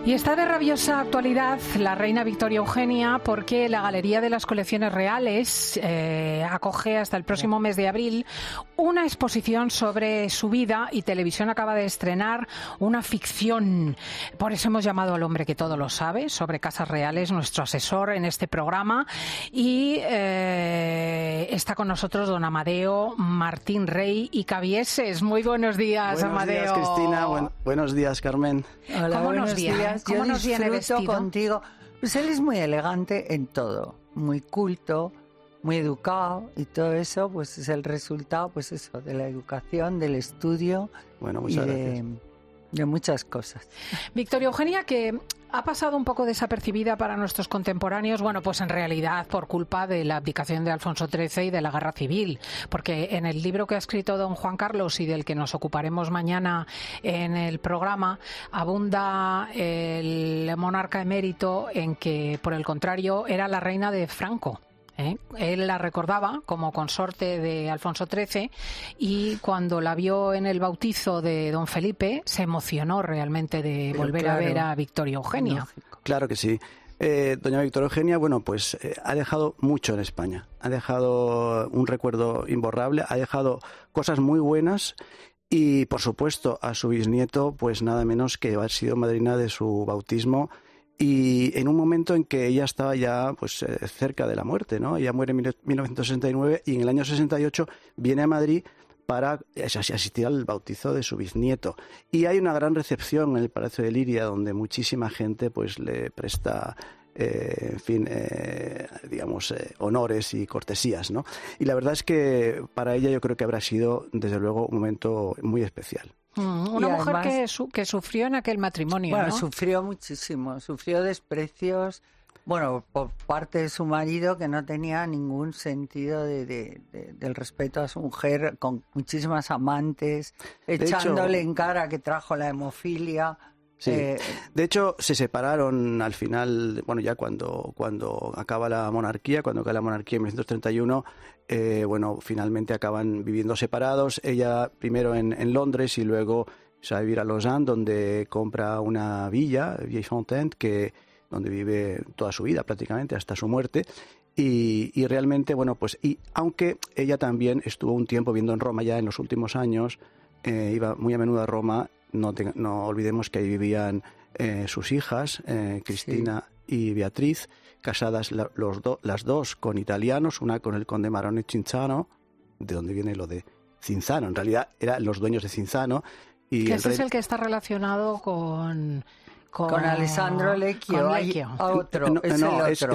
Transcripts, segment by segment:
Y está de rabiosa actualidad la reina Victoria Eugenia porque la Galería de las Colecciones Reales acoge hasta el próximo mes de abril una exposición sobre su vida, y Televisión acaba de estrenar una ficción. Por eso hemos llamado al hombre que todo lo sabe sobre casas reales, nuestro asesor en este programa, y está con nosotros don Amadeo Martín Rey y Cabieses. Muy buenos días, Amadeo. Buenos días, Cristina. Buenos días, Carmen. Hola, buenos días. ¿Cómo nos viene vestido? Contigo. Pues él es muy elegante en todo, muy culto, muy educado, y todo eso pues es el resultado, pues eso, de la educación, del estudio, bueno, muchas gracias. De muchas cosas. Victoria Eugenia, que ha pasado un poco desapercibida para nuestros contemporáneos, bueno, pues en realidad por culpa de la abdicación de Alfonso XIII y de la Guerra Civil, porque en el libro que ha escrito don Juan Carlos y del que nos ocuparemos mañana en el programa, abunda el monarca emérito en que, por el contrario, era la reina de Franco. Él la recordaba como consorte de Alfonso XIII, y cuando la vio en el bautizo de don Felipe se emocionó realmente de volver a ver a Victoria Eugenia. Lógico. Claro que sí. Doña Victoria Eugenia, bueno, pues ha dejado mucho en España. Ha dejado un recuerdo imborrable, ha dejado cosas muy buenas. Y, por supuesto, a su bisnieto, pues nada menos que ha sido madrina de su bautismo, y en un momento en que ella estaba ya pues cerca de la muerte, ¿no? Ella muere en 1969 y en el año 68 viene a Madrid para asistir al bautizo de su bisnieto. Y hay una gran recepción en el Palacio de Liria, donde muchísima gente pues le presta honores y cortesías, ¿no? Y la verdad es que para ella yo creo que habrá sido, desde luego, un momento muy especial. Una mujer además, que sufrió en aquel matrimonio, bueno, ¿no? Sufrió muchísimo, sufrió desprecios, bueno, por parte de su marido, que no tenía ningún sentido del respeto a su mujer, con muchísimas amantes, echándole en cara que trajo la hemofilia. Sí. De hecho, se separaron al final, bueno, ya cuando acaba la monarquía, en 1931, finalmente acaban viviendo separados. Ella primero en Londres y luego se va a vivir a Lausanne, donde compra una villa, Vieille-Fontaine, donde vive toda su vida prácticamente hasta su muerte. Y realmente, y aunque ella también estuvo un tiempo viviendo en Roma ya en los últimos años, iba muy a menudo a Roma. No olvidemos que ahí vivían sus hijas, Cristina y Beatriz, casadas las dos con italianos, una con el conde Marone Cinzano, de donde viene lo de Cinzano. En realidad eran los dueños de Cinzano. Y ese es el que está relacionado con Alessandro Lecchio. Hay otro. No, es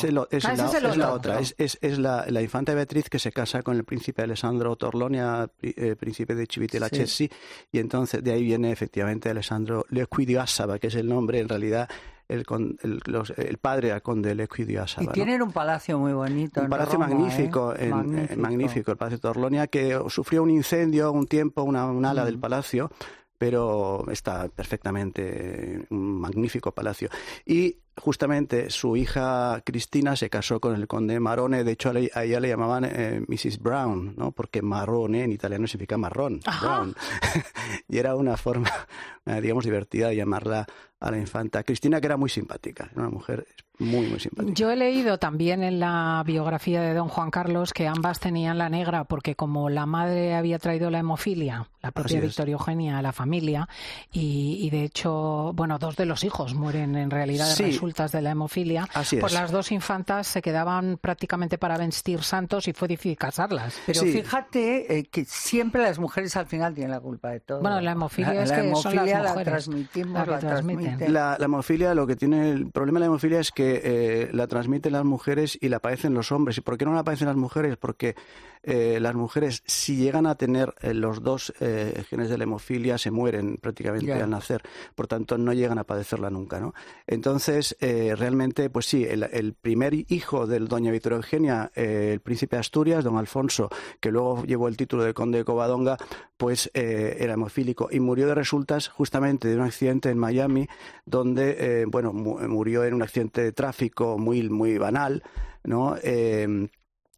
la otra. Es la infanta Beatriz, que se casa con el príncipe Alessandro Torlonia, príncipe de Civitella-Cessi, sí. Y entonces de ahí viene efectivamente Alessandro Lecchio di Assaba, que es el nombre, en realidad, el padre al conde Lecchio di Assaba. Y tienen un palacio muy bonito. Un palacio Roma, magnífico, el Palacio Torlonia, que sufrió un incendio un tiempo, un ala del palacio, pero está perfectamente, un magnífico palacio. Y justamente su hija Cristina se casó con el conde Marone. De hecho, a ella le llamaban Mrs. Brown, ¿no? Porque Marone en italiano significa marrón. Brown. Y era una forma, digamos, divertida de llamarla a la infanta Cristina, que era muy simpática, una mujer muy, muy simpática. Yo he leído también en la biografía de don Juan Carlos que ambas tenían la negra, porque como la madre había traído la hemofilia, la propia Victoria Eugenia, a la familia, y de hecho, dos de los hijos mueren en realidad de resultas de la hemofilia, pues las dos infantas se quedaban prácticamente para vestir santos y fue difícil casarlas. Pero fíjate que siempre las mujeres al final tienen la culpa de todo. Bueno, la hemofilia son las mujeres. La transmitimos, la transmiten. La hemofilia, el problema de la hemofilia es que la transmiten las mujeres y la padecen los hombres. ¿Y por qué no la padecen las mujeres? Porque las mujeres, si llegan a tener los dos genes de la hemofilia, se mueren prácticamente al nacer. Por tanto, no llegan a padecerla nunca, ¿no? Entonces, realmente, pues sí, el primer hijo de doña Victoria Eugenia, el príncipe de Asturias, don Alfonso, que luego llevó el título de conde de Covadonga, pues era hemofílico y murió de resultas justamente de un accidente en Miami, donde murió en un accidente de tráfico muy, muy banal, ¿no?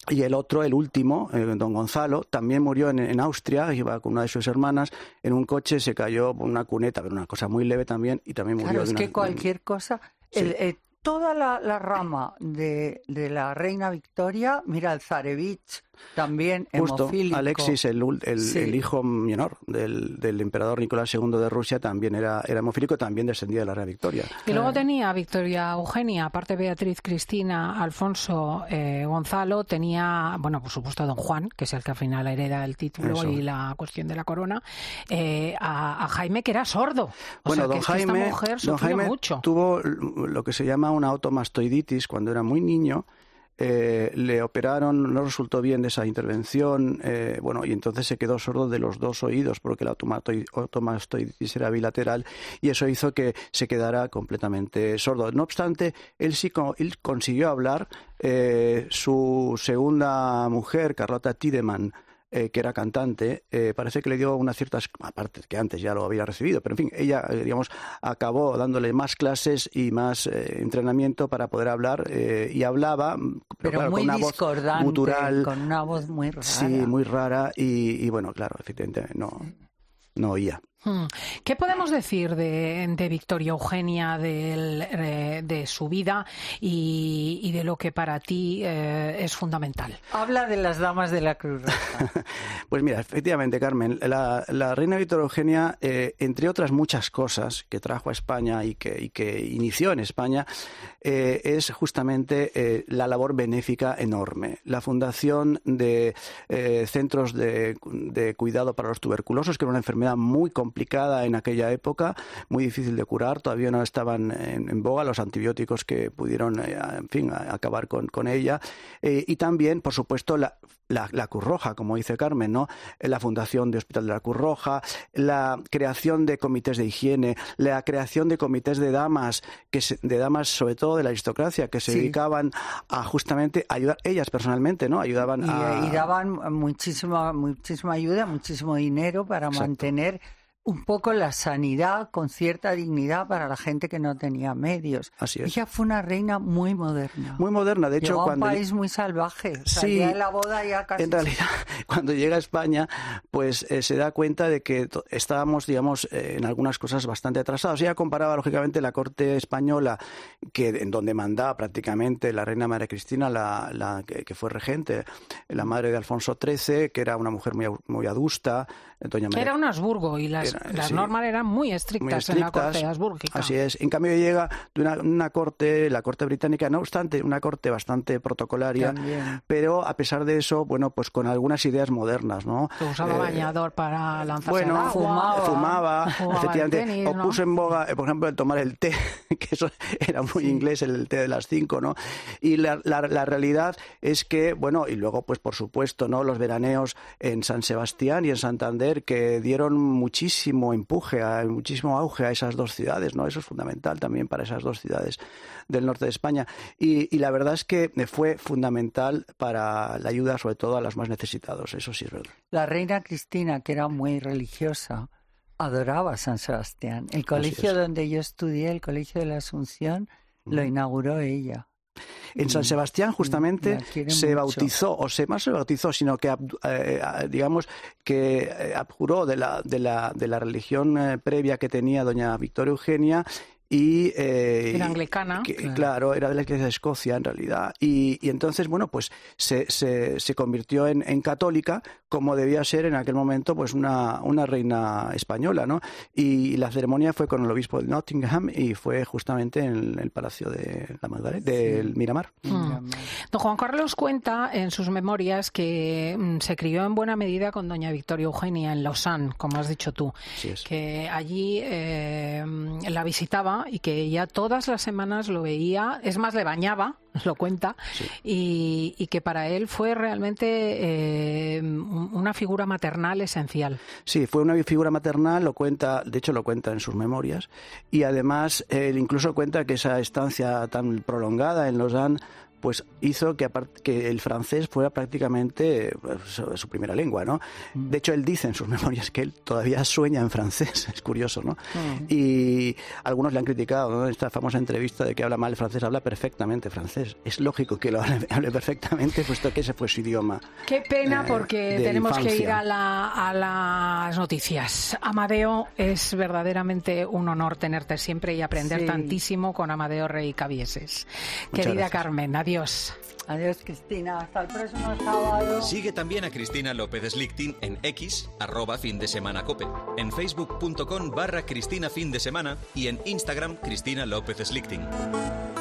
Y el otro, el último, don Gonzalo, también murió en Austria, iba con una de sus hermanas, en un coche, se cayó por una cuneta, pero una cosa muy leve también, y también murió. Claro, es que cualquier cosa... Sí. Toda la rama de la reina Victoria, mira, el Zarevich también hemofílico. Alexis, el hijo menor del emperador Nicolás II de Rusia, también era hemofílico, también descendía de la reina Victoria. Y luego tenía Victoria Eugenia, aparte Beatriz, Cristina, Alfonso, Gonzalo, tenía, bueno, por supuesto, don Juan, que es el que al final hereda el título y la cuestión de la corona, a Jaime, que era sordo. Bueno, don Jaime, esta mujer sufrió mucho. Tuvo lo que se llama una automastoiditis cuando era muy niño. Le operaron, no resultó bien de esa intervención, y entonces se quedó sordo de los dos oídos porque la automastoiditis era bilateral y eso hizo que se quedara completamente sordo. No obstante, él consiguió hablar. Su segunda mujer, Carlota Tiedemann, que era cantante, parece que le dio unas ciertas, aparte que antes ya lo había recibido, pero en fin, ella, acabó dándole más clases y más entrenamiento para poder hablar, y hablaba, pero claro, muy con una voz gutural, con una voz muy rara. Sí, muy rara, y bueno, claro, efectivamente no oía. ¿Qué podemos decir de Victoria Eugenia, de su vida y de lo que para ti es fundamental? Habla de las damas de la Cruz Roja. Pues mira, efectivamente, Carmen, la reina Victoria Eugenia, entre otras muchas cosas que trajo a España y que inició en España, es justamente la labor benéfica enorme. La fundación de centros de cuidado para los tuberculosos, que era una enfermedad muy complicada en aquella época, muy difícil de curar, todavía no estaban en boga los antibióticos que pudieron, acabar con ella, y también, por supuesto, la Cruz Roja, como dice Carmen, ¿no? La fundación de Hospital de la Cruz Roja, la creación de comités de higiene, la creación de comités de damas, sobre todo de la aristocracia, que se dedicaban a justamente ayudar, ellas personalmente, ¿no? Ayudaban y daban muchísima ayuda, muchísimo dinero para mantener un poco la sanidad con cierta dignidad para la gente que no tenía medios. Así es. Ella fue una reina muy moderna. Muy moderna, de hecho. Llegó cuando a un país muy salvaje. Sí, ya en la boda ya casi... En realidad, cuando llega a España, pues se da cuenta de que estábamos, en algunas cosas bastante atrasados. Ella comparaba, lógicamente, la corte española, en donde mandaba prácticamente la reina María Cristina, que fue regente, la madre de Alfonso XIII, que era una mujer muy adusta. Era un Habsburgo y las normas eran muy estrictas en la corte habsburgica. Así es. En cambio llega de una corte, la corte británica, no obstante, una corte bastante protocolaria, también. Pero a pesar de eso, pues con algunas ideas modernas, ¿no? Que usaba bañador para lanzarse al agua. Fumaba efectivamente, tenis, o puso en boga, por ejemplo, el tomar el té, que eso era muy inglés, el té de las 5, ¿no? Y la realidad es que, y luego, pues por supuesto, ¿no? Los veraneos en San Sebastián y en Santander, que dieron muchísimo empuje, muchísimo auge a esas dos ciudades, ¿no? Eso es fundamental también para esas dos ciudades del norte de España. Y la verdad es que fue fundamental para la ayuda, sobre todo a los más necesitados, eso sí es verdad. La reina Cristina, que era muy religiosa, adoraba a San Sebastián. El colegio donde yo estudié, el Colegio de la Asunción, lo inauguró ella. En San Sebastián justamente se bautizó, más se bautizó, sino que abjuró de la religión previa que tenía doña Victoria Eugenia. Era anglicana. Claro, era de la Iglesia de Escocia en realidad. Y entonces, pues se convirtió en católica, como debía ser en aquel momento, pues una reina española, ¿no? Y la ceremonia fue con el obispo de Nottingham y fue justamente en el Palacio de la Magdalena, del Miramar. Don Juan Carlos cuenta en sus memorias que se crió en buena medida con doña Victoria Eugenia en Lausanne, como has dicho tú. Así es. Que allí la visitaba y que ella todas las semanas lo veía, es más, le bañaba, lo cuenta, y que para él fue realmente una figura maternal esencial. Sí, fue una figura maternal, de hecho lo cuenta en sus memorias, y además él incluso cuenta que esa estancia tan prolongada en Lausanne pues hizo que el francés fuera prácticamente su primera lengua, ¿no? De hecho, él dice en sus memorias que él todavía sueña en francés, es curioso, ¿no? Y algunos le han criticado, ¿no? Esta famosa entrevista de que habla mal el francés, habla perfectamente francés. Es lógico que lo hable perfectamente, puesto que ese fue su idioma. Qué pena, porque tenemos que ir a las noticias. Amadeo, es verdaderamente un honor tenerte siempre y aprender tantísimo con Amadeo Rey Cabieses. Querida gracias. Carmen, adiós. Adiós, Cristina. Hasta el próximo sábado. Sigue también a Cristina López Slichting en X, @findesemanacope, en facebook.com/Cristina Fin de Semana y en Instagram Cristina López Slichting.